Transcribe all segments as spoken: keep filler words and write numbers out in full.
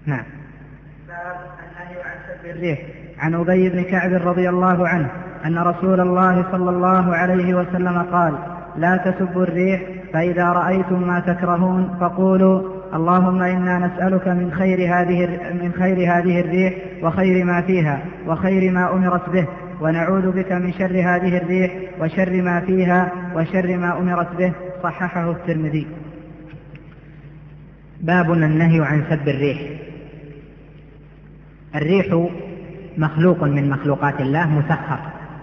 نعم. باب النهي عن سب الريح. عن أبي بن كعب رضي الله عنه أن رسول الله صلى الله عليه وسلم قال: لا تسبوا الريح، فإذا رأيتم ما تكرهون فقولوا: اللهم إنا نسألك من خير هذه من خير هذه الريح وخير ما فيها وخير ما أمرت به، ونعوذ بك من شر هذه الريح وشر ما فيها وشر ما أمرت به. صححه الترمذي. باب النهي عن سب الريح. الريح مخلوق من مخلوقات الله مسخر،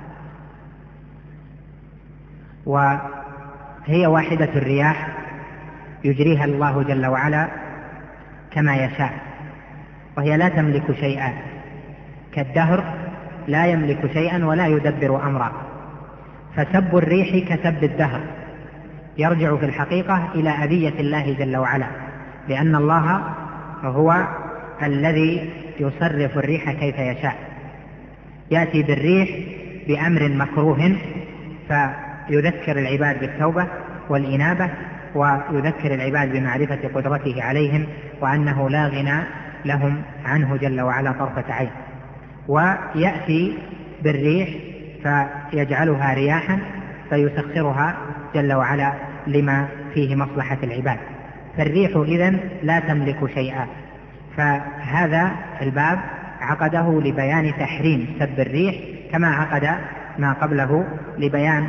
وهي واحدة الرياح يجريها الله جل وعلا كما يشاء، وهي لا تملك شيئا، كالدهر لا يملك شيئا ولا يدبر أمرا. فسب الريح كسب الدهر، يرجع في الحقيقة إلى أذية الله جل وعلا، لأن الله هو الذي يصرف الريح كيف يشاء. يأتي بالريح بأمر مكروه فيذكر العباد بالتوبة والإنابة، ويذكر العباد بمعرفة قدرته عليهم وأنه لا غنى لهم عنه جل وعلا طرفة عين. ويأتي بالريح فيجعلها رياحا فيسخرها جل وعلا لما فيه مصلحة العباد. فالريح إذن لا تملك شيئا. فهذا الباب عقده لبيان تحريم سب الريح، كما عقد ما قبله لبيان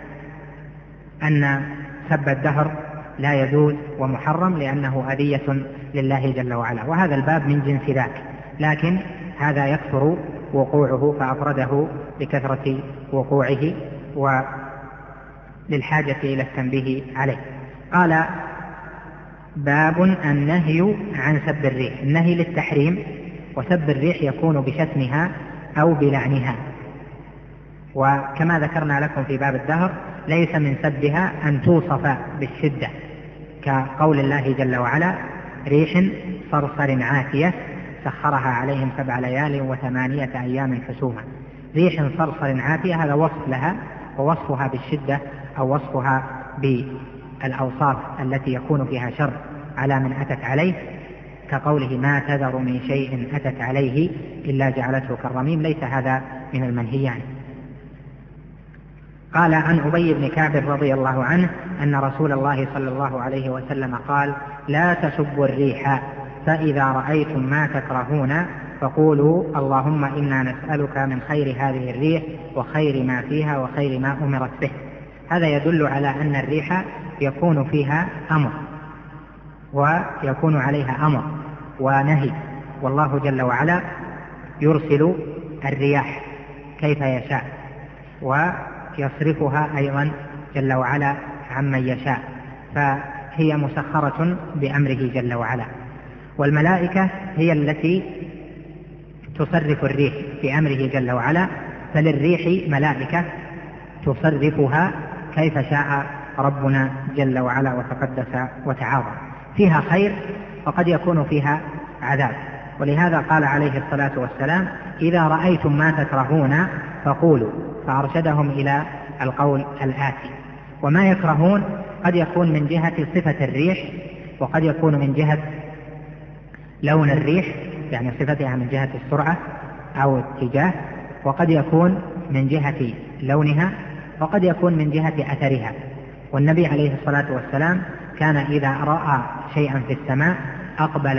أن سب الدهر لا يجوز ومحرم لأنه أذية لله جل وعلا. وهذا الباب من جنس ذاك، لكن هذا يكثر وقوعه فأفرده لكثرة وقوعه وللحاجة إلى التنبيه عليه. قال: باب النهي عن سب الريح. النهي للتحريم، وسب الريح يكون بشتمها أو بلعنها. وكما ذكرنا لكم في باب الدهر ليس من سبها أن توصف بالشدة، كقول الله جل وعلا: ريح صرصر عاتية سخرها عليهم سبع ليال وثمانية أيام حسوما. ريح صرصر عاتية هذا وصف لها، ووصفها بالشدة أو وصفها بالأوصاف التي يكون فيها شر على من أتت عليه، كقوله: ما تذر من شيء أتت عليه إلا جعلته كالرميم. ليس هذا من المنهي عنه. قال: عن أبي بن كعب رضي الله عنه أن رسول الله صلى الله عليه وسلم قال: لا تسبوا الريح، فإذا رأيتم ما تكرهون فقولوا: اللهم إنا نسألك من خير هذه الريح وخير ما فيها وخير ما أمرت به. هذا يدل على أن الريح يكون فيها أمر ويكون عليها أمر ونهي، والله جل وعلا يرسل الرياح كيف يشاء ويصرفها أيضا جل وعلا عمن يشاء، فهي مسخرة بأمره جل وعلا. والملائكة هي التي تصرف الريح بأمره جل وعلا، فللريح ملائكة تصرفها كيف شاء ربنا جل وعلا وتقدس وتعاظم. فيها خير وقد يكون فيها عذاب، ولهذا قال عليه الصلاة والسلام: إذا رأيتم ما تكرهون فقولوا، فأرشدهم إلى القول الآتي. وما يكرهون قد يكون من جهة صفة الريح، وقد يكون من جهة لون الريح، يعني صفتها من جهة السرعة أو الاتجاه، وقد يكون من جهة لونها، وقد يكون من جهة أثرها. والنبي عليه الصلاة والسلام كان إذا رأى شيئا في السماء أقبل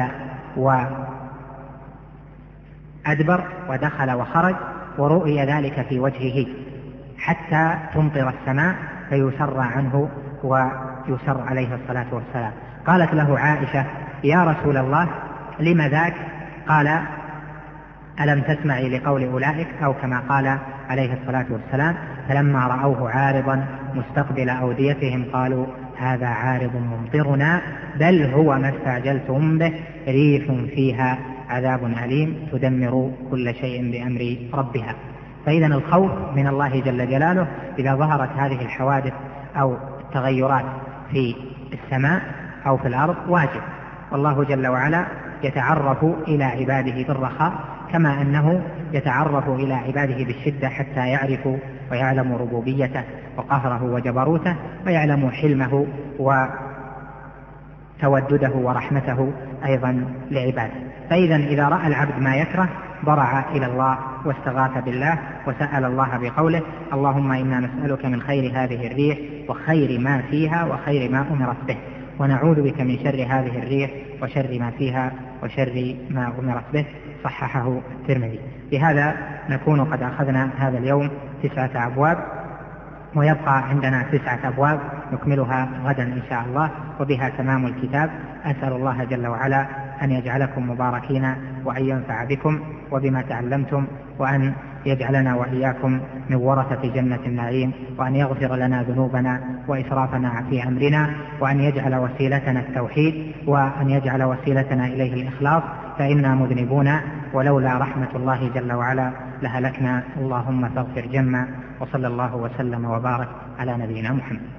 وأدبر ودخل وخرج، ورؤي ذلك في وجهه حتى تمطر السماء فيسر عنه ويسر عليه الصلاة والسلام. قالت له عائشة: يا رسول الله لم ذاك؟ قال: ألم تسمعي لقول أولئك؟ أو كما قال عليه الصلاة والسلام: فلما رأوه عارضا مستقبل أوديتهم قالوا: هذا عارض ممطرنا بل هو ما استعجلتم به ريح فيها عذاب أليم تدمر كل شيء بأمر ربها. فإذا الخوف من الله جل جلاله إذا ظهرت هذه الحوادث أو التغيرات في السماء أو في الأرض واجب، والله جل وعلا يتعرف إلى عباده بالرخاء كما أنه يتعرف إلى عباده بالشدة حتى يعرفوا ويعلموا ربوبيته وقهره وجبروته ويعلموا حلمه وتودده ورحمته أيضا لعباده. فإذا إذا رأى العبد ما يكره ضرع إلى الله واستغاث بالله وسأل الله بقوله اللهم إنا نسألك من خير هذه الريح وخير ما فيها وخير ما أمرت به، ونعوذ بك من شر هذه الريح وشر ما فيها وشر ما أمرت به. صححه الترمذي. بهذا نكون قد أخذنا هذا اليوم تسعة أبواب، ويبقى عندنا تسعة أبواب نكملها غدا إن شاء الله، وبها تمام الكتاب. أسأل الله جل وعلا أن يجعلكم مباركين وأن ينفع بكم وبما تعلمتم، وأن يجعلنا وإياكم من ورثة جنة النعيم، وأن يغفر لنا ذنوبنا وإسرافنا في أمرنا، وأن يجعل وسيلتنا التوحيد، وأن يجعل وسيلتنا إليه الإخلاص، فإنا مذنبون ولولا رحمة الله جل وعلا لهلكنا. اللهم فاغفر جمّا، وصلى الله وسلم وبارك على نبينا محمد.